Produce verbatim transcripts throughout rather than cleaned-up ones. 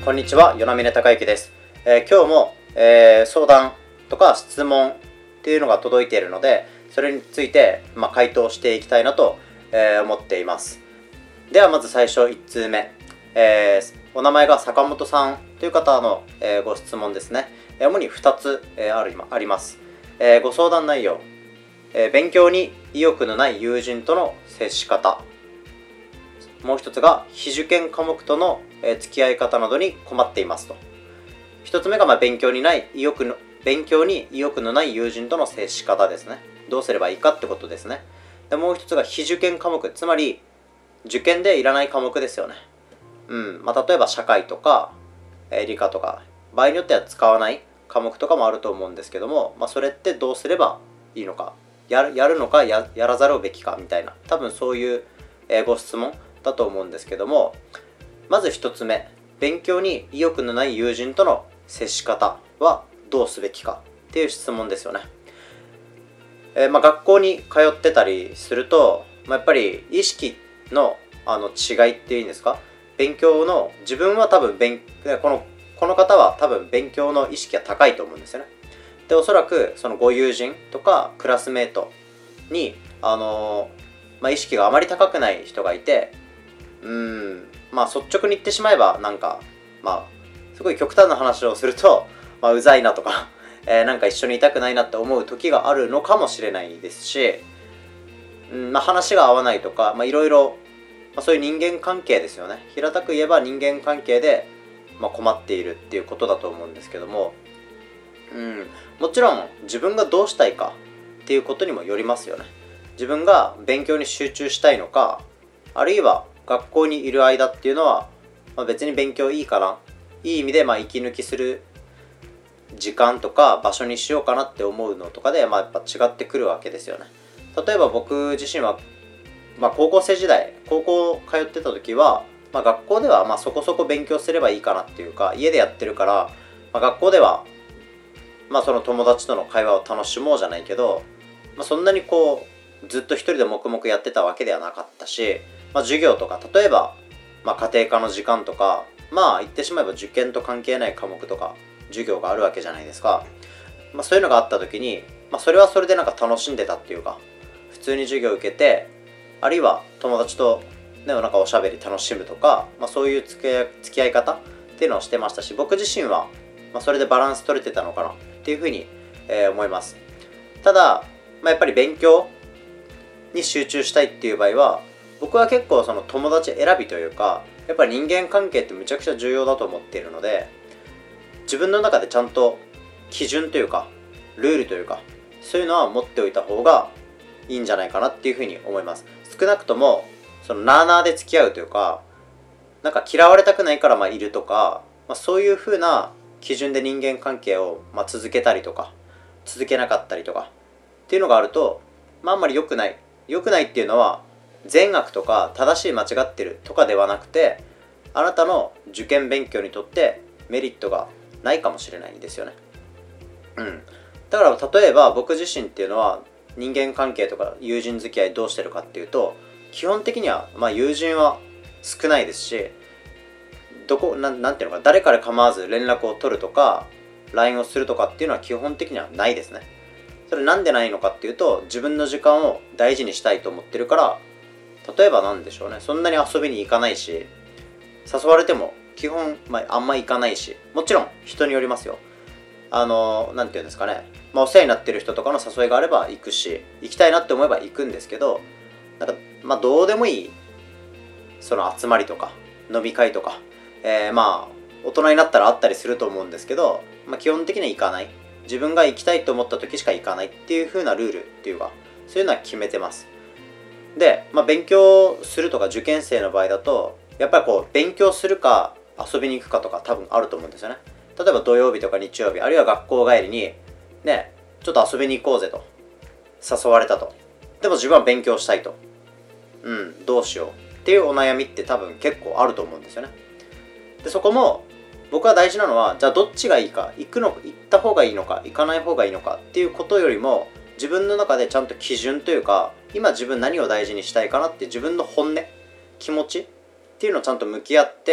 こんにちは、与那嶺孝之です。えー今日も、えー相談とか質問っていうのが届いているので、それについて、まあ、回答していきたいなと、えー思っています。ではまず最初いち通目、えーお名前が坂本さんという方の、えーご質問ですね。えー主にふたつ、えーあるあります。えーご相談内容、えー勉強に意欲のない友人との接し方、もう一つが非受験科目との付き合い方などに困っていますと。一つ目がまあ勉強にない意欲の勉強に意欲のない友人との接し方ですね。どうすればいいかってことですね。でもう一つが非受験科目、つまり受験でいらない科目ですよね。うんまあ、例えば社会とか、えー理科とか、場合によっては使わない科目とかもあると思うんですけども、まあ、それってどうすればいいのか、やるやるのか や, やらざるべきかみたいな、多分そういう、えーご質問だと思うんですけども、まず一つ目、勉強に意欲のない友人との接し方はどうすべきかっていう質問ですよね。えーまあ、学校に通ってたりすると、まあ、やっぱり意識のあの違いっていうんですか、勉強の自分は多分勉このこの方は多分勉強の意識が高いと思うんですよね。でおそらくそのご友人とかクラスメートにあのーまあ、意識があまり高くない人がいて、うーんまあ率直に言ってしまえばなんかまあすごい極端な話をすると、まあ、うざいなとか、えー、なんか一緒にいたくないなって思う時があるのかもしれないですし、うんまあ、話が合わないとかいろいろそういう人間関係ですよね。平たく言えば人間関係で、まあ、困っているっていうことだと思うんですけども、うん、もちろん自分がどうしたいかっていうことにもよりますよね。自分が勉強に集中したいのか、あるいは学校にいる間っていうのは、まあ、別に勉強いいかな、いい意味でまあ息抜きする時間とか場所にしようかなって思うのとかで、まあ、やっぱ違ってくるわけですよね。例えば僕自身は、まあ、高校生時代高校通ってた時は、まあ、学校ではまあそこそこ勉強すればいいかなっていうか、家でやってるから、まあ、学校ではまあその友達との会話を楽しもうじゃないけど、まあ、そんなにこうずっと一人で黙々やってたわけではなかったし、まあ、授業とか例えば、まあ、家庭科の時間とか、まあ言ってしまえば受験と関係ない科目とか授業があるわけじゃないですか。まあ、そういうのがあった時に、まあ、それはそれでなんか楽しんでたっていうか、普通に授業を受けて、あるいは友達と、ね、なんかおしゃべり楽しむとか、まあ、そういう付き合い、付き合い方っていうのをしてましたし、僕自身は、まあ、それでバランス取れてたのかなっていうふうに、えー思います。ただ、まあ、やっぱり勉強に集中したいっていう場合は、僕は結構その友達選びというか、やっぱり人間関係ってむちゃくちゃ重要だと思っているので、自分の中でちゃんと基準というかルールというか、そういうのは持っておいた方がいいんじゃないかなっていうふうに思います。少なくともそのなあなあで付き合うというか、なんか嫌われたくないからまあいるとか、まあ、そういうふうな基準で人間関係をまあ続けたりとか続けなかったりとかっていうのがあると、まあ、あんまり良くない良くないっていうのは善悪とか正しい間違ってるとかではなくて、あなたの受験勉強にとってメリットがないかもしれないんですよね。うんだから例えば僕自身っていうのは人間関係とか友人付き合いどうしてるかっていうと、基本的にはまあ友人は少ないですし、どこな、なんていうのか、誰から構わず連絡を取るとか ライン をするとかっていうのは基本的にはないですね。それなんでないのかっていうと、自分の時間を大事にしたいと思ってるから。例えばなんでしょうね、そんなに遊びに行かないし、誘われても基本、まあ、あんま行かないし、もちろん人によりますよ。あのなんていうんですかね、まあ、お世話になってる人とかの誘いがあれば行くし、行きたいなって思えば行くんですけど、なんかまあどうでもいいその集まりとか飲み会とか、えー、まあ大人になったらあったりすると思うんですけど、まあ、基本的には行かない、自分が行きたいと思った時しか行かないっていう風なルールっていうか、そういうのは決めてます。で、まあ、勉強するとか受験生の場合だと、やっぱりこう勉強するか遊びに行くかとか多分あると思うんですよね。例えば土曜日とか日曜日、あるいは学校帰りにね、ちょっと遊びに行こうぜと誘われたと。でも自分は勉強したいと。うんどうしようっていうお悩みって多分結構あると思うんですよね。でそこも僕は大事なのは、じゃあどっちがいいか、行くの行った方がいいのか行かない方がいいのかっていうことよりも、自分の中でちゃんと基準というか、今自分何を大事にしたいかなって自分の本音、気持ちっていうのをちゃんと向き合って、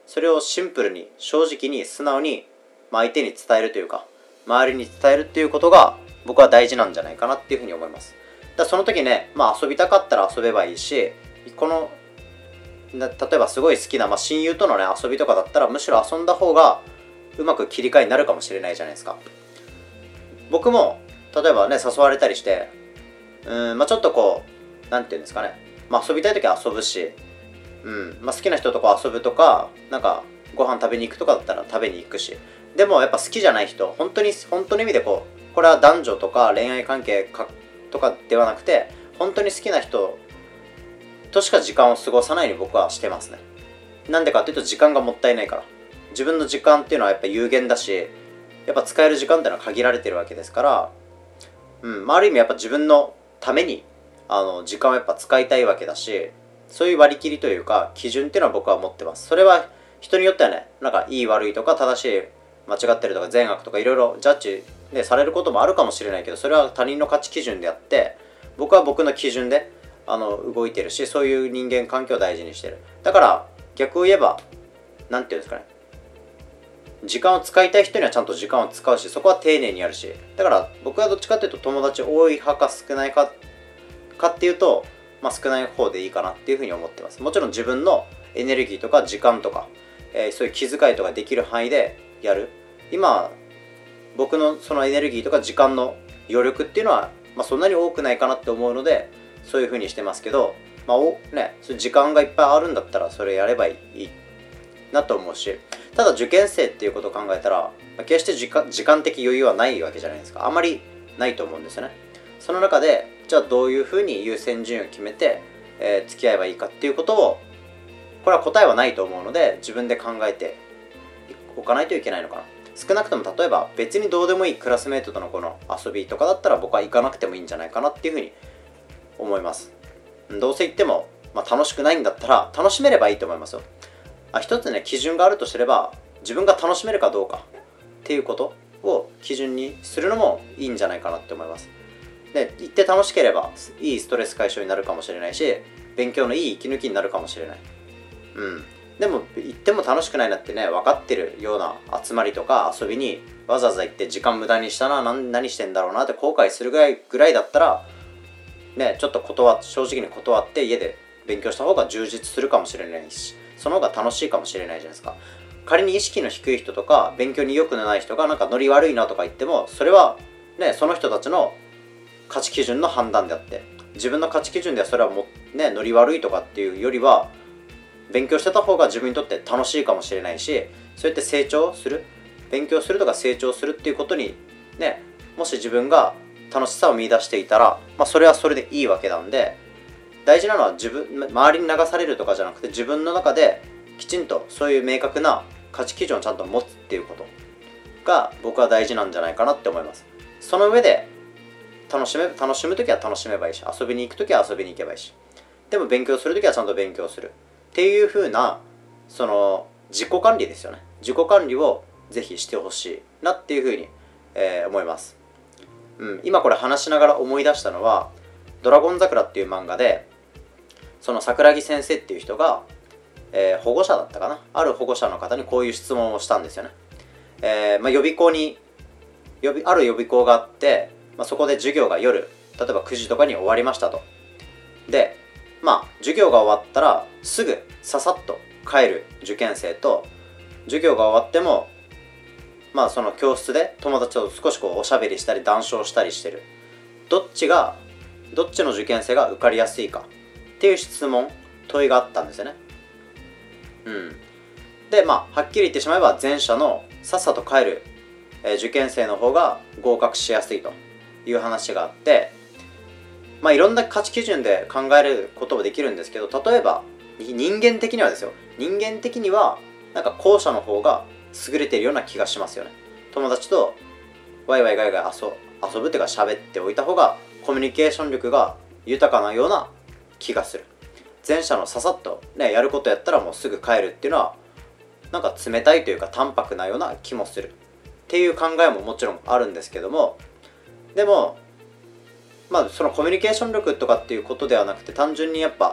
それをシンプルに正直に素直に、まあ、相手に伝えるというか周りに伝えるっていうことが僕は大事なんじゃないかなっていうふうに思います。だからその時ね、まあ、遊びたかったら遊べばいいし、この例えばすごい好きな、まあ、親友とのね遊びとかだったらむしろ遊んだ方がうまく切り替えになるかもしれないじゃないですか。僕も例えばね誘われたりしてうーん、まあ、ちょっとこうなんていうんですかね、まあ、遊びたい時は遊ぶし、うんまあ、好きな人とこう遊ぶとかなんかご飯食べに行くとかだったら食べに行くし、でもやっぱ好きじゃない人、本当に本当の意味でこうこれは男女とか恋愛関係かとかではなくて本当に好きな人としか時間を過ごさないように僕はしてますね。なんでかっていうと時間がもったいないから。自分の時間っていうのはやっぱ有限だし、やっぱ使える時間っていうのは限られてるわけですから、うんまあ、ある意味やっぱ自分のためにあの時間をやっぱ使いたいわけだし、そういう割り切りというか基準っていうのは僕は持ってます。それは人によってはね、なんかいい悪いとか正しい間違ってるとか善悪とかいろいろジャッジ、ね、されることもあるかもしれないけど、それは他人の価値基準であって、僕は僕の基準であの動いてるし、そういう人間関係を大事にしてる。だから逆を言えばなんていうんですかね、時間を使いたい人にはちゃんと時間を使うし、そこは丁寧にやるし、だから僕はどっちかっていうと友達多い派か少ないかかっていうと、まあ、少ない方でいいかなっていうふうに思ってます。もちろん自分のエネルギーとか時間とか、えー、そういう気遣いとかできる範囲でやる。今僕のそのエネルギーとか時間の余力っていうのは、まあ、そんなに多くないかなって思うのでそういうふうにしてますけど、まあおね、そういう時間がいっぱいあるんだったらそれやればいいなと思うし、ただ受験生っていうことを考えたら、まあ、決して時間、時間的余裕はないわけじゃないですか。あんまりないと思うんですよね。その中でじゃあどういうふうに優先順位を決めて、えー、付き合えばいいかっていうことを、これは答えはないと思うので自分で考えておかないといけないのかな。少なくとも例えば別にどうでもいいクラスメートとのこの遊びとかだったら僕は行かなくてもいいんじゃないかなっていうふうに思います。どうせ行っても、まあ、楽しくないんだったら楽しめればいいと思いますよ。あ、一つね基準があるとすれば自分が楽しめるかどうかっていうことを基準にするのもいいんじゃないかなって思います。で、行って楽しければいいストレス解消になるかもしれないし、勉強のいい息抜きになるかもしれない。うんでも行っても楽しくないなってね分かってるような集まりとか遊びにわざわざ行って時間無駄にしたな、何, 何してんだろうなって後悔するぐらいぐらいだったらね、ちょっと断正直に断って家で勉強した方が充実するかもしれないし、その方が楽しいかもしれないじゃないですか。仮に意識の低い人とか勉強に良くない人がなんかノリ悪いなとか言っても、それはねその人たちの価値基準の判断であって、自分の価値基準ではそれはもねノリ悪いとかっていうよりは勉強してた方が自分にとって楽しいかもしれないし、そうやって成長する、勉強するとか成長するっていうことにね、もし自分が楽しさを見出していたら、まあ、それはそれでいいわけなんで、大事なのは自分周りに流されるとかじゃなくて自分の中できちんとそういう明確な価値基準をちゃんと持つっていうことが僕は大事なんじゃないかなって思います。その上で楽しめ楽しむときは楽しめばいいし、遊びに行くときは遊びに行けばいいし、でも勉強するときはちゃんと勉強するっていう風なその自己管理ですよね。自己管理をぜひしてほしいなっていう風に、えー、思います。うん、今これ話しながら思い出したのは「ドラゴン桜」っていう漫画で、その桜木先生っていう人が、えー、保護者だったかな、ある保護者の方にこういう質問をしたんですよね。えーまあ、予備校に予備ある予備校があって、まあ、そこで授業が夜例えばくじとかに終わりましたと。でまあ授業が終わったらすぐささっと帰る受験生と、授業が終わってもまあその教室で友達と少しこうおしゃべりしたり談笑したりしてる、どっちがどっちの受験生が受かりやすいかっていう質問問いがあったんですよね。うんでまあはっきり言ってしまえば前者のさっさと帰る、えー、受験生の方が合格しやすいという話があって、まあいろんな価値基準で考えることもできるんですけど、例えば人間的にはですよ、人間的にはなんか後者の方が優れているような気がしますよね。友達とワイワイガイガイ遊遊ぶっていうか喋っておいた方がコミュニケーション力が豊かなような気がする。前者のささっとねやることやったらもうすぐ帰るっていうのはなんか冷たいというか淡白なような気もするっていう考えももちろんあるんですけども、でもまあそのコミュニケーション力とかっていうことではなくて、単純にやっぱ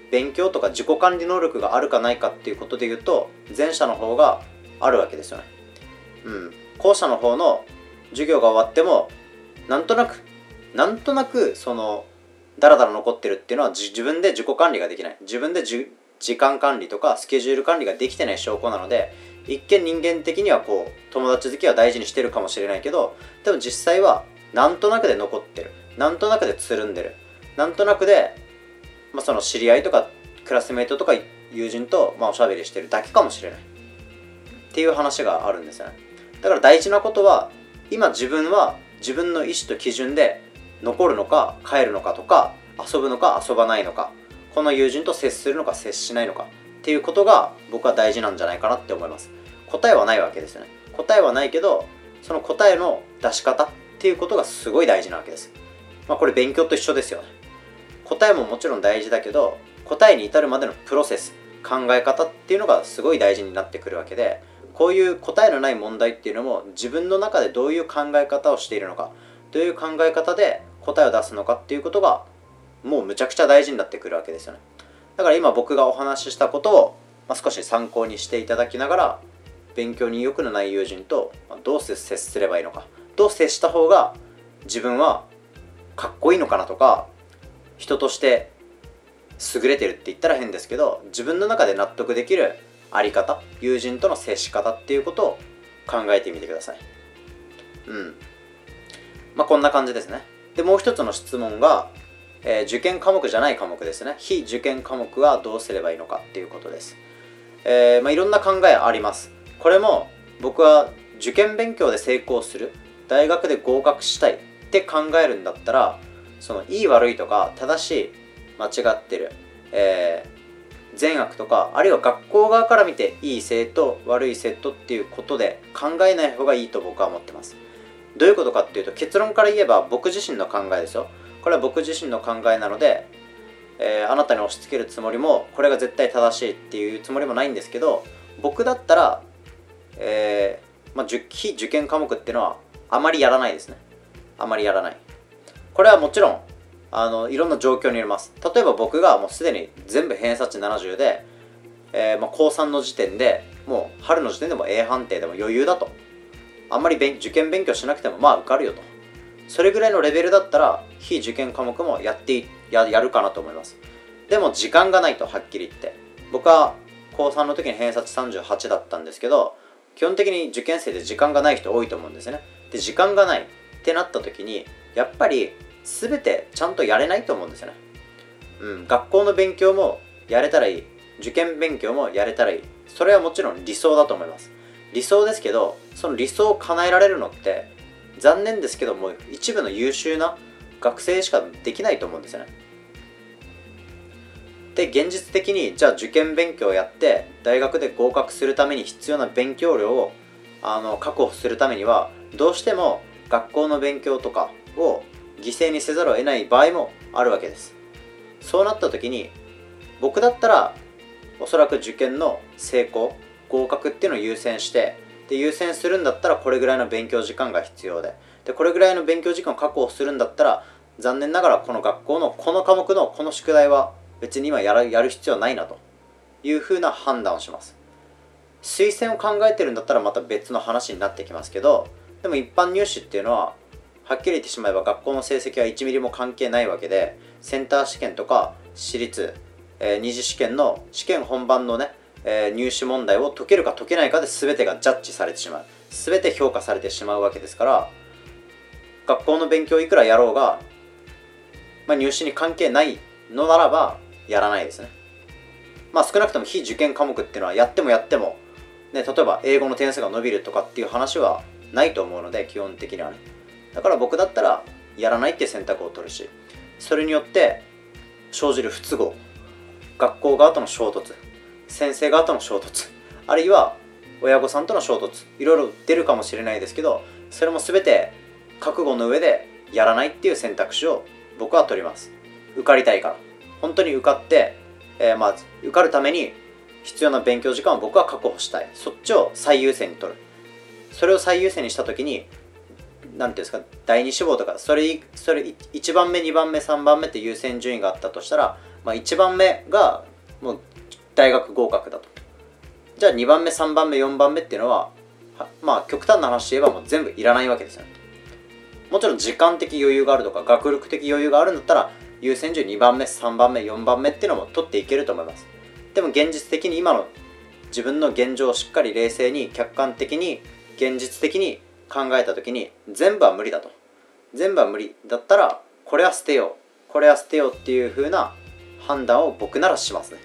勉強とか自己管理能力があるかないかっていうことで言うと、前者の方があるわけですよね。うん、後者の方の授業が終わってもなんとなくなんとなくそのダラダラ残ってるっていうのは自分で自己管理ができない、自分でじ時間管理とかスケジュール管理ができてない証拠なので、一見人間的にはこう友達付きは大事にしてるかもしれないけど、でも実際はなんとなくで残ってる、なんとなくでつるんでる、なんとなくで、まあ、その知り合いとかクラスメートとか友人とまあおしゃべりしてるだけかもしれないっていう話があるんですよね。だから大事なことは、今自分は自分の意思と基準で残るのか帰るのかとか、遊ぶのか遊ばないのか、この友人と接するのか接しないのかっていうことが僕は大事なんじゃないかなって思います。答えはないわけですよね。答えはないけど、その答えの出し方っていうことがすごい大事なわけです。まあこれ勉強と一緒ですよね。答えももちろん大事だけど、答えに至るまでのプロセス、考え方っていうのがすごい大事になってくるわけで、こういう答えのない問題っていうのも自分の中でどういう考え方をしているのか、どういう考え方で答えを出すのかっていうことがもうむちゃくちゃ大事になってくるわけですよね。だから今僕がお話ししたことを、まあ、少し参考にしていただきながら、勉強に意欲のない友人とどう接すればいいのか、どう接した方が自分はかっこいいのかなとか、人として優れてるって言ったら変ですけど、自分の中で納得できるあり方、友人との接し方っていうことを考えてみてください。うんまあこんな感じですね。でもう一つの質問が、えー、受験科目じゃない科目ですね。非受験科目はどうすればいいのかっていうことです。えーまあ、いろんな考えあります。これも僕は受験勉強で成功する、大学で合格したいって考えるんだったら、そのいい悪いとか正しい間違ってる、えー、善悪とか、あるいは学校側から見ていい生徒悪い生徒っていうことで考えない方がいいと僕は思ってます。どういうことかっていうと、結論から言えば僕自身の考えですよ。これは僕自身の考えなので、えー、あなたに押し付けるつもりも、これが絶対正しいっていうつもりもないんですけど、僕だったら、えーまあ、非受験科目っていうのはあまりやらないですね。あまりやらない。これはもちろんあのいろんな状況によります。例えば僕がもうすでに全部偏差値ななじゅうで、えーまあ、高さんの時点でもう春の時点でも A 判定でも余裕だと、あんまり受験勉強しなくてもまあ受かるよと、それぐらいのレベルだったら非受験科目もやってややるかなと思います。でも時間がないと、はっきり言って。僕は高さんの時に偏差値さんじゅうはちだったんですけど、基本的に受験生で時間がない人多いと思うんですね。で時間がないってなった時に、やっぱり全てちゃんとやれないと思うんですよね。うん、学校の勉強もやれたらいい、受験勉強もやれたらいい、それはもちろん理想だと思います。理想ですけど、その理想を叶えられるのって残念ですけども一部の優秀な学生しかできないと思うんですよね。で現実的にじゃあ受験勉強をやって大学で合格するために必要な勉強量をあの確保するためには、どうしても学校の勉強とかを犠牲にせざるを得ない場合もあるわけです。そうなった時に僕だったらおそらく受験の成功合格っていうのを優先して、で優先するんだったらこれぐらいの勉強時間が必要で、でこれぐらいの勉強時間を確保するんだったら、残念ながらこの学校のこの科目のこの宿題は別に今やる、やる必要ないなというふうな判断をします。推薦を考えてるんだったらまた別の話になってきますけど、でも一般入試っていうのははっきり言ってしまえば学校の成績はいちミリも関係ないわけで、センター試験とか私立、えー、二次試験の試験本番のね、えー、入試問題を解けるか解けないかで全てがジャッジされてしまう、全て評価されてしまうわけですから、学校の勉強いくらやろうが、まあ、入試に関係ないのならばやらないですね。まあ少なくとも非受験科目っていうのはやってもやっても、ね、例えば英語の点数が伸びるとかっていう話はないと思うので、基本的にはね。だから僕だったらやらないっていう選択を取るし、それによって生じる不都合、学校側との衝突、先生側との衝突、あるいは親御さんとの衝突、いろいろ出るかもしれないですけど、それも全て覚悟の上でやらないっていう選択肢を僕は取ります。受かりたいから、本当に受かって、えー、まあ受かるために必要な勉強時間を僕は確保したい、そっちを最優先に取る。それを最優先にした時に、なんていうんですか、だいに志望とかそれそれいちばんめにばんめさんばんめって優先順位があったとしたら、 まあ、いちばんめがもう大学合格だと。じゃあにばんめさんばんめよんばんめっていうのは、まあ極端な話で言えばもう全部いらないわけですよね。もちろん時間的余裕があるとか学力的余裕があるんだったら優先順位にばんめさんばんめよんばんめっていうのも取っていけると思います。でも現実的に今の自分の現状をしっかり冷静に客観的に現実的に考えた時に全部は無理だと。全部は無理だったらこれは捨てようこれは捨てようっていう風な判断を僕ならしますね。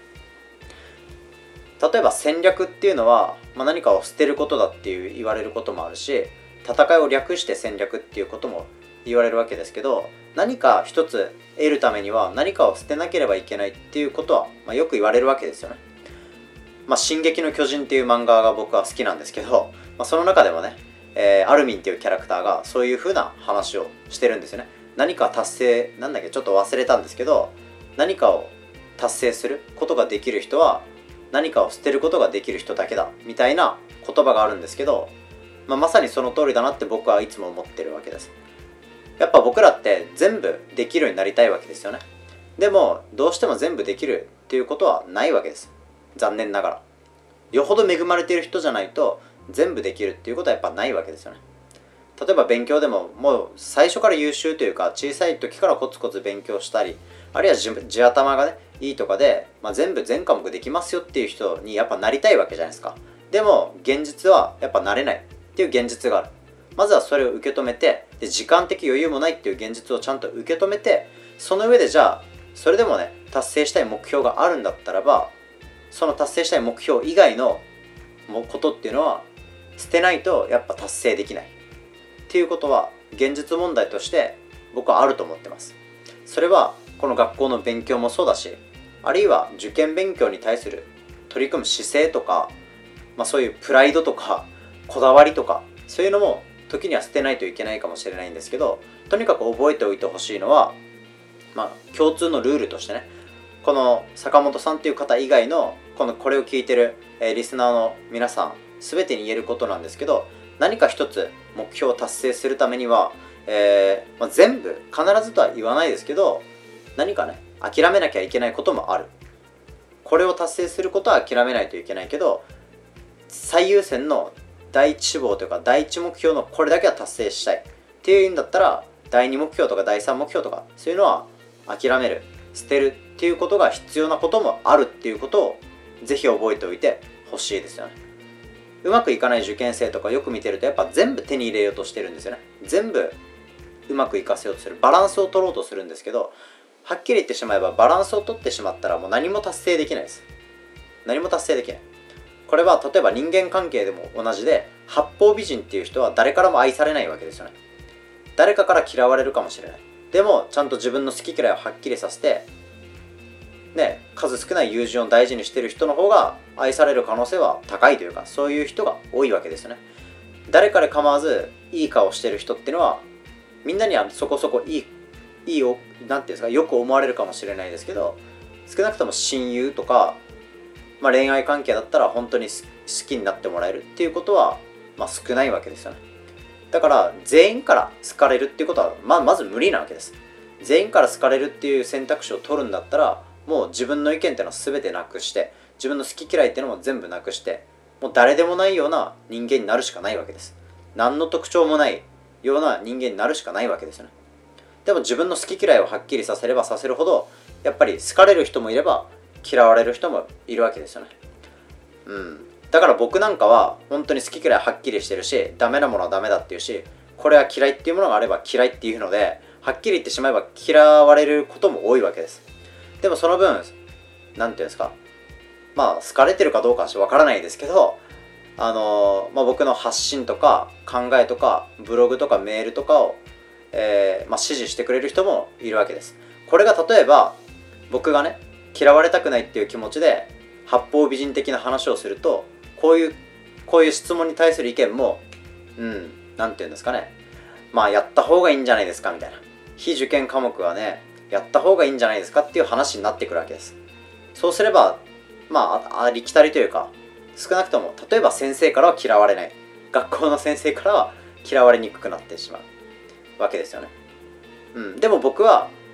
例えば戦略っていうのは、まあ、何かを捨てることだっていう言われることもあるし、戦いを略して戦略っていうことも言われるわけですけど、何か一つ得るためには何かを捨てなければいけないっていうことは、まあ、よく言われるわけですよね。まあ、進撃の巨人っていう漫画が僕は好きなんですけど、まあ、その中でもね、えー、アルミンっていうキャラクターがそういう風な話をしてるんですよね。何か達成、なんだっけちょっと忘れたんですけど、何かを達成することができる人は何かを捨てることができる人だけだみたいな言葉があるんですけど、まあ、まさにその通りだなって僕はいつも思ってるわけです。やっぱ僕らって全部できるようになりたいわけですよね。でもどうしても全部できるっていうことはないわけです。残念ながら。よほど恵まれている人じゃないと全部できるっていうことはやっぱないわけですよね。例えば勉強でももう最初から優秀というか小さい時からコツコツ勉強したり、あるいは地、地頭がねいいとかで、まあ、全部全科目できますよっていう人にやっぱなりたいわけじゃないですか。でも現実はやっぱなれないっていう現実がある。まずはそれを受け止めて、で時間的余裕もないっていう現実をちゃんと受け止めて、その上でじゃあそれでもね達成したい目標があるんだったらば、その達成したい目標以外のことっていうのは捨てないとやっぱ達成できないっていうことは現実問題として僕はあると思ってます。それはこの学校の勉強もそうだし、あるいは受験勉強に対する取り組む姿勢とか、まあ、そういうプライドとかこだわりとかそういうのも時には捨てないといけないかもしれないんですけど、とにかく覚えておいてほしいのは、まあ、共通のルールとしてね、この坂本さんっていう方以外のこのこれを聞いてる、えー、リスナーの皆さん全てに言えることなんですけど、何か一つ目標を達成するためには、えーまあ、全部必ずとは言わないですけど、何かね諦めなきゃいけないこともある。これを達成することは諦めないといけないけど、最優先の第一志望というか第一目標のこれだけは達成したいっていうんだったら、第二目標とか第三目標とかそういうのは諦める、捨てるっていうことが必要なこともあるっていうことをぜひ覚えておいてほしいですよね。うまくいかない受験生とかよく見てるとやっぱ全部手に入れようとしてるんですよね。全部うまくいかせようとする、バランスを取ろうとするんですけど、はっきり言ってしまえばバランスを取ってしまったらもう何も達成できないです。何も達成できない。これは例えば人間関係でも同じで、八方美人っていう人は誰からも愛されないわけですよね。誰かから嫌われるかもしれない。でもちゃんと自分の好き嫌いをはっきりさせてね、数少ない友人を大事にしてる人の方が愛される可能性は高いというか、そういう人が多いわけですよね。誰かで構わずいい顔してる人っていうのはみんなにはそこそこいいいいおなんていうんですか、よく思われるかもしれないですけど、少なくとも親友とか、まあ、恋愛関係だったら本当に好きになってもらえるっていうことは、まあ、少ないわけですよね。だから全員から好かれるっていうことは ま, まず無理なわけです。全員から好かれるっていう選択肢を取るんだったら、もう自分の意見っていうのは全てなくして、自分の好き嫌いっていうのも全部なくして、もう誰でもないような人間になるしかないわけです。何の特徴もないような人間になるしかないわけですよね。でも自分の好き嫌いをはっきりさせればさせるほど、やっぱり好かれる人もいれば嫌われる人もいるわけですよね。うん。だから僕なんかは本当に好き嫌いはっきりしてるし、ダメなものはダメだっていうし、これは嫌いっていうものがあれば嫌いっていうので、はっきり言ってしまえば嫌われることも多いわけです。でもその分、なんていうんですか、まあ好かれてるかどうかはわからないですけど、あのーまあ、僕の発信とか考えとかブログとかメールとかを、えーまあ、支持してくれる人もいるわけです。これが例えば僕がね嫌われたくないっていう気持ちで八方美人的な話をすると、こういうこういう質問に対する意見も、うんなんていうんですかね、まあやった方がいいんじゃないですかみたいな、非受験科目はねやった方がいいんじゃないですかっていう話になってくるわけです。そうすればまあありきたりというか、少なくとも例えば先生からは嫌われない、学校の先生からは嫌われにくくなってしまうわけですよね。うん、でも僕は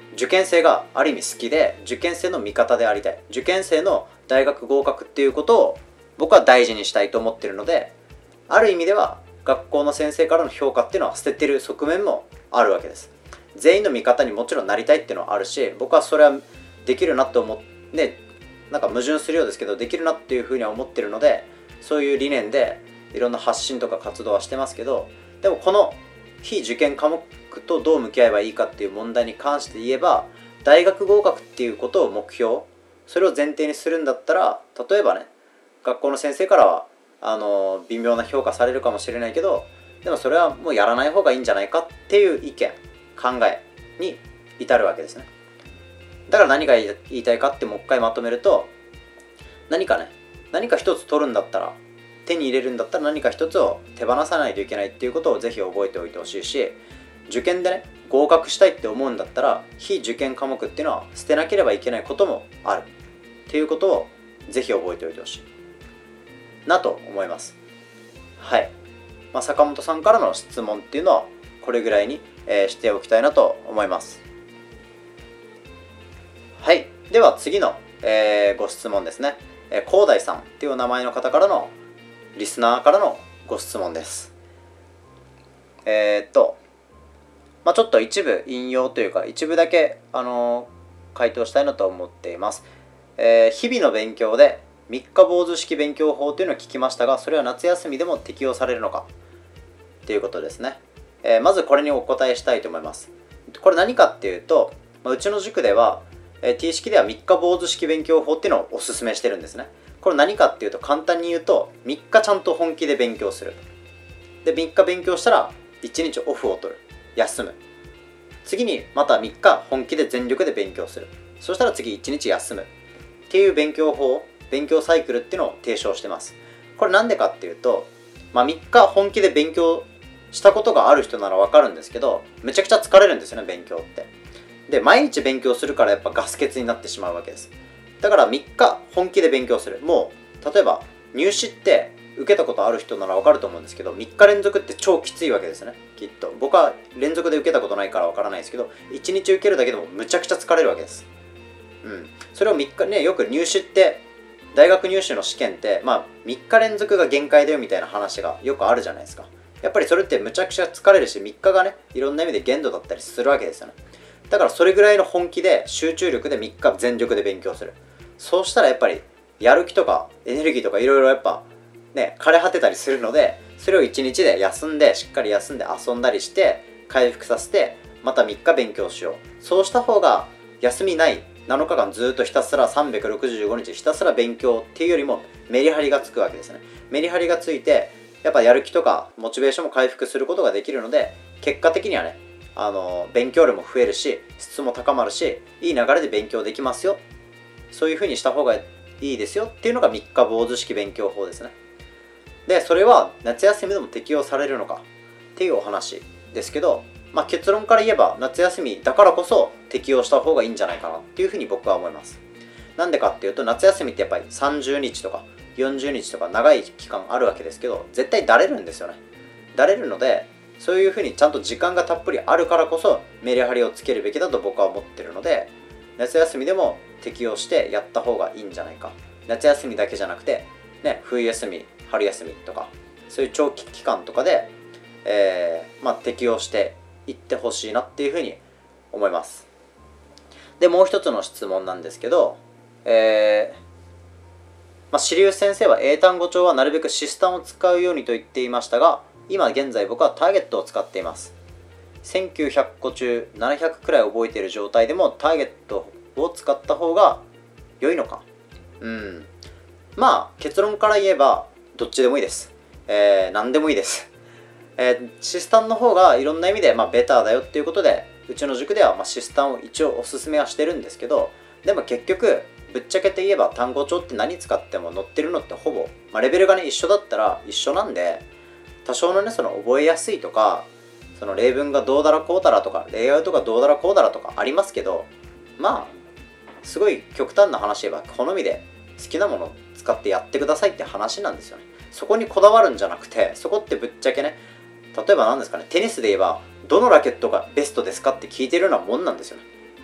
受験生がある意味好きで、受験生の味方でありたい、受験生の大学合格っていうことを僕は大事にしたいと思ってるので、ある意味では学校の先生からの評価っていうのは捨ててる側面もあるわけです。全員の味方にもちろんなりたいっていうのはあるし、僕はそれはできるなと思って、なんか矛盾するようですけどできるなっていうふうには思ってるので、そういう理念でいろんな発信とか活動はしてますけど、でもこの非受験科目とどう向き合えばいいかっていう問題に関して言えば、大学合格っていうことを目標、それを前提にするんだったら、例えばね、学校の先生からはあの微妙な評価されるかもしれないけど、でもそれはもうやらない方がいいんじゃないかっていう意見、考えに至るわけですね。だから何が言いたいかってもう一回まとめると、何かね、何か一つ取るんだったら、手に入れるんだったら何か一つを手放さないといけないっていうことをぜひ覚えておいてほしいし、受験でね合格したいって思うんだったら非受験科目っていうのは捨てなければいけないこともあるっていうことをぜひ覚えておいてほしいなと思います。はい、まあ、坂本さんからの質問っていうのはこれぐらいに、えー、しておきたいなと思います。はい、では次の、えー、ご質問ですね。えー、広大さんっていうお名前の方からのリスナーからのご質問です。えー、っと、まあ、ちょっと一部引用というか一部だけ、あのー、回答したいなと思っています。えー、日々の勉強で三日坊主式勉強法というのを聞きましたが、それは夏休みでも適用されるのかということですね。えー、まずこれにお答えしたいと思います。これ何かっていうと、まあ、うちの塾では、えー、T 式では三日坊主式勉強法っていうのをおすすめしてるんですね。これ何かっていうと、簡単に言うとみっかちゃんと本気で勉強する。でみっか勉強したらいちにちオフを取る、休む。次にまたみっか本気で全力で勉強する。そしたら次いちにち休むっていう勉強法、勉強サイクルっていうのを提唱してます。これなんでかっていうと、まあ、みっか本気で勉強したことがある人ならわかるんですけど、めちゃくちゃ疲れるんですよね、勉強って。で毎日勉強するからやっぱガス欠になってしまうわけです。だからみっか本気で勉強する。もう例えば入試って受けたことある人なら分かると思うんですけど、みっか連続って超きついわけですね、きっと。僕は連続で受けたことないから分からないですけど、いちにち受けるだけでもむちゃくちゃ疲れるわけです。うん、それをみっかね、よく入試って大学入試の試験ってまあみっか連続が限界だよみたいな話がよくあるじゃないですか。やっぱりそれってむちゃくちゃ疲れるし、みっかがねいろんな意味で限度だったりするわけですよね。だからそれぐらいの本気で集中力でみっか全力で勉強する。そうしたらやっぱりやる気とかエネルギーとかいろいろやっぱね枯れ果てたりするので、それをいちにちで休んでしっかり休んで遊んだりして回復させて、またみっか勉強しよう。そうした方が休みないなのかかんずっとひたすらさんびゃくろくじゅうごにちひたすら勉強っていうよりもメリハリがつくわけですね。メリハリがついてやっぱやる気とかモチベーションも回復することができるので、結果的にはねあの勉強量も増えるし質も高まるし、いい流れで勉強できますよ。そういう風にした方がいいですよっていうのがみっか坊主式勉強法ですね。でそれは夏休みでも適用されるのかっていうお話ですけど、まあ、結論から言えば夏休みだからこそ適用した方がいいんじゃないかなっていうふうに僕は思います。なんでかっていうと、夏休みってやっぱりさんじゅうにちとかよんじゅうにちとか長い期間あるわけですけど、絶対だれるんですよね。だれるので、そういうふうにちゃんと時間がたっぷりあるからこそメリハリをつけるべきだと僕は思ってるので、夏休みでも適用してやった方がいいんじゃないか。夏休みだけじゃなくて、ね、冬休み春休みとかそういう長期期間とかで、えーまあ、適用していってほしいなっていうふうに思います。でもう一つの質問なんですけど、えーまあ、支流先生は英単語帳はなるべくシスタムを使うようにと言っていましたが、今現在僕はターゲットを使っています。せんきゅうひゃくこ中ななひゃくくらい覚えている状態でもターゲットを使った方が良いのか。うんまあ結論から言えばどっちでもいいです。えー、何でもいいです。えー、シスタンの方がいろんな意味で、まあ、ベターだよっていうことで、うちの塾では、まあ、シスタンを一応おすすめはしてるんですけど、でも結局ぶっちゃけて言えば単語帳って何使っても載ってるのってほぼ、まあ、レベルがね一緒だったら一緒なんで、多少のねその覚えやすいとか、その例文がどうだらこうだらとかレイアウトがどうだらこうだらとかありますけど、まあすごい極端な話言えば好みで好きなものを使ってやってくださいって話なんですよね。そこにこだわるんじゃなくて、そこってぶっちゃけね、例えば何ですかね、テニスで言えばどのラケットがベストですかって聞いてるようなもんなんですよね。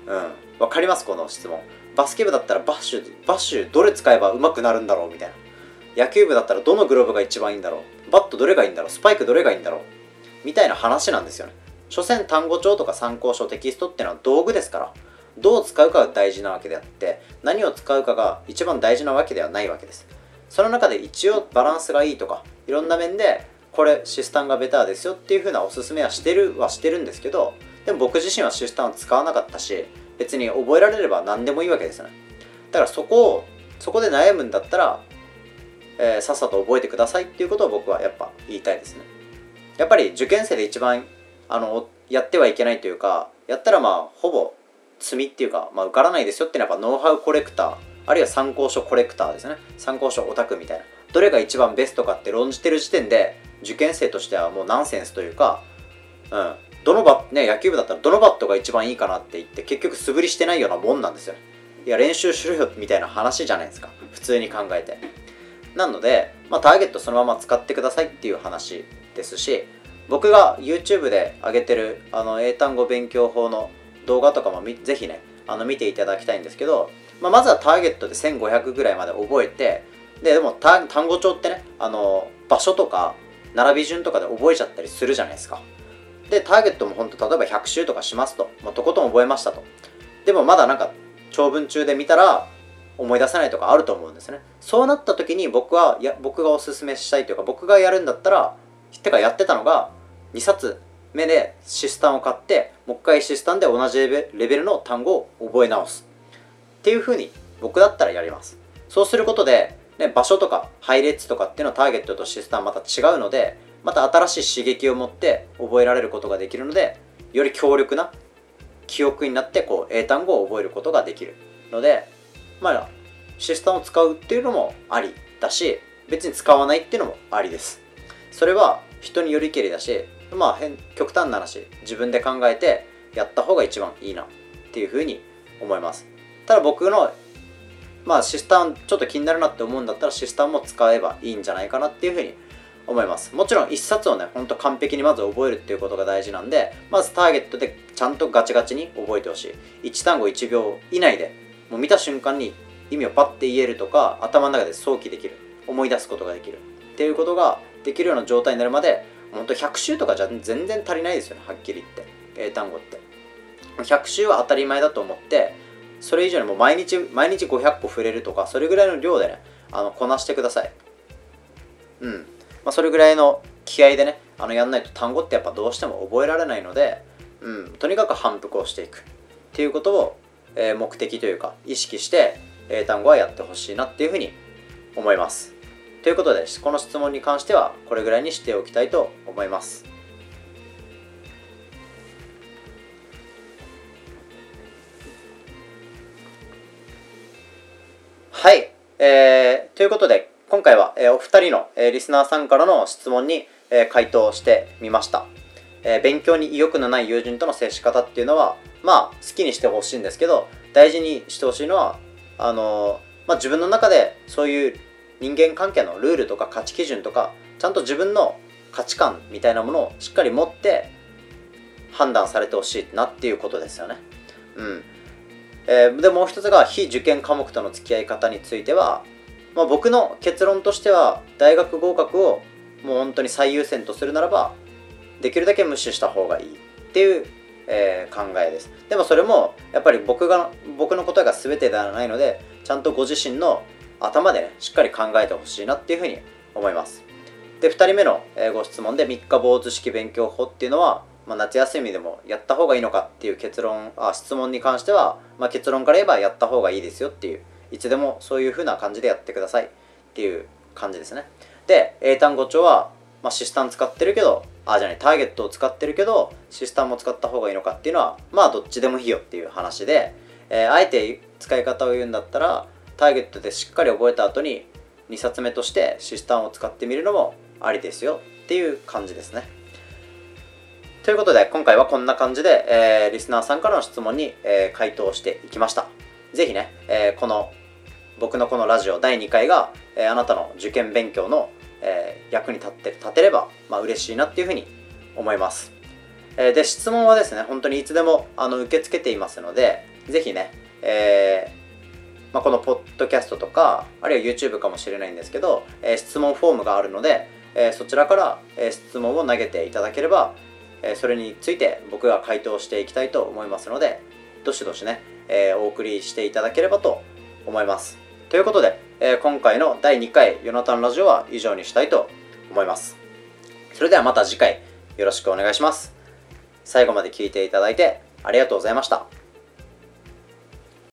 うん。わかりますこの質問。バスケ部だったらバッシュ、バッシュどれ使えば上手くなるんだろうみたいな。野球部だったらどのグローブが一番いいんだろう。バットどれがいいんだろう。スパイクどれがいいんだろう。みたいな話なんですよね。所詮単語帳とか参考書、テキストっていうのは道具ですから、どう使うかが大事なわけであって、何を使うかが一番大事なわけではないわけです。その中で一応バランスがいいとか、いろんな面でこれシスタンがベターですよっていう風なおすすめはしてるはしてるんですけど、でも僕自身はシスタンを使わなかったし、別に覚えられれば何でもいいわけですよね。だからそこをそこで悩むんだったら、えー、さっさと覚えてくださいっていうことを僕はやっぱ言いたいですね。やっぱり受験生で一番あのやってはいけないというか、やったらまあほぼ積みっていうか、まあ、受からないですよっていうのはやっぱノウハウコレクター、あるいは参考書コレクターですね。参考書オタクみたいな、どれが一番ベストかって論じてる時点で受験生としてはもうナンセンスというか、うんどのバッね野球部だったらどのバットが一番いいかなって言って結局素振りしてないようなもんなんですよね。いや練習しろよみたいな話じゃないですか、普通に考えて。なので、まあ、ターゲットそのまま使ってくださいっていう話ですし、僕が YouTube で上げてるあの英単語勉強法の動画とかもぜひねあの見ていただきたいんですけど、まあ、まずはターゲットでせんごひゃくぐらいまで覚えて、ででも単語帳ってねあの場所とか並び順とかで覚えちゃったりするじゃないですか。でターゲットも本当例えばひゃく習とかしますと、まあ、とことん覚えましたと。でもまだなんか長文中で見たら思い出せないとかあると思うんですね。そうなった時に僕はいや僕がおすすめしたいというか、僕がやるんだったらてかやってたのがにさつめでシスタンを買って、もう一回シスタンで同じレベレベルの単語を覚え直すっていう風に僕だったらやります。そうすることで、ね、場所とか配列とかっていうのはターゲットとシスタンまた違うので、また新しい刺激を持って覚えられることができるので、より強力な記憶になってこう英単語を覚えることができるので、まあシスタンを使うっていうのもありだし、別に使わないっていうのもありです。それは人によりけりだし、まあ変極端な話自分で考えてやった方が一番いいなっていうふうに思います。ただ僕のまあシスタンちょっと気になるなって思うんだったらシスタンも使えばいいんじゃないかなっていうふうに思います。もちろん一冊をねほんと完璧にまず覚えるっていうことが大事なんで、まずターゲットでちゃんとガチガチに覚えてほしい。いち単語いちびょう以内でもう見た瞬間に意味をパッて言えるとか、頭の中で想起できる、思い出すことができるっていうことができるような状態になるまで、ほんとひゃく習とかじゃ全然足りないですよね、はっきり言って英単語って。ひゃく習は当たり前だと思って、それ以上にもう毎日毎日ごひゃっこ触れるとか、それぐらいの量でねあのこなしてください。うん、まあ、それぐらいの気合でねあのやんないと単語ってやっぱどうしても覚えられないので、うん、とにかく反復をしていくっていうことを、えー、目的というか意識して英単語はやってほしいなっていうふうに思います。ということでこの質問に関してはこれぐらいにしておきたいと思います。はい、えー、ということで今回は、えー、お二人の、えー、リスナーさんからの質問に、えー、回答してみました。えー、勉強に意欲のない友人との接し方っていうのはまあ好きにしてほしいんですけど、大事にしてほしいのはあのーまあ、自分の中でそういう人間関係のルールとか価値基準とかちゃんと自分の価値観みたいなものをしっかり持って判断されてほしいなっていうことですよね。うんえー、でもう一つが非受験科目との付き合い方については、まあ、僕の結論としては大学合格をもう本当に最優先とするならばできるだけ無視した方がいいっていう、えー、考えです。でもそれもやっぱり僕が僕の答えが全てではないので、ちゃんとご自身の頭でねしっかり考えてほしいなっていうふうに思います。でふたりめのご質問で三日坊主式勉強法っていうのは、まあ、夏休みでもやった方がいいのかっていう結論あ質問に関しては、まあ、結論から言えばやった方がいいですよっていう、いつでもそういうふうな感じでやってくださいっていう感じですね。で英単語帳は、まあ、シスタン使ってるけどあじゃないターゲットを使ってるけどシスタンも使った方がいいのかっていうのはまあどっちでもいいよっていう話で、えー、あえて使い方を言うんだったらターゲットでしっかり覚えた後ににさつめとしてシスタンを使ってみるのもありですよっていう感じですね。ということで今回はこんな感じで、えー、リスナーさんからの質問に、えー、回答していきました。ぜひね、えー、この僕のこのラジオだいにかいが、えー、あなたの受験勉強の、えー、役に立って立てれば、まあ、嬉しいなっていうふうに思います。えー、で質問はですね本当にいつでもあの受け付けていますので、 ぜひね、えーまあ、このポッドキャストとか、あるいは YouTube かもしれないんですけど、えー、質問フォームがあるので、えー、そちらから、えー、質問を投げていただければ、えー、それについて僕が回答していきたいと思いますので、どしどしね、えー、お送りしていただければと思います。ということで、えー、今回のだいにかいヨナタンラジオは以上にしたいと思います。それではまた次回よろしくお願いします。最後まで聞いていただいてありがとうございました。